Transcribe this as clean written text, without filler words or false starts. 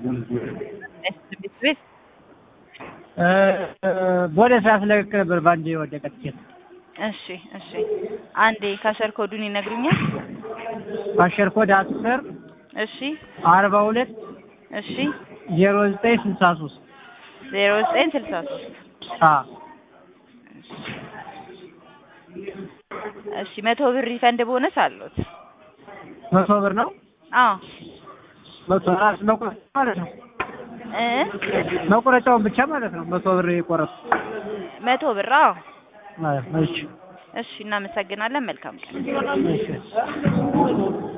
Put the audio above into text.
ቤት ቦሌ ሳያስለቅቅ ነበር ባንዴ ወደቀ ትኬት። እሺ አንዴ ካሸር ኮዱን ይነግሩኛል? ካሸር ኮድ 10 እሺ 42 እሺ 0963 0963 እሺ 100 ብር ሪፈንድ ቦነስ አለዎት? 100 ብር ነው? አዎ 100 ራስ መቁረጥ ማለት ነው። መቁረጫውን ብቻ ማለት ነው 100 ብር ይቆረጥ። 100 ብር አዎ። እሺ እሺ እናመሰግናለን። መልካም ቀን። እሺ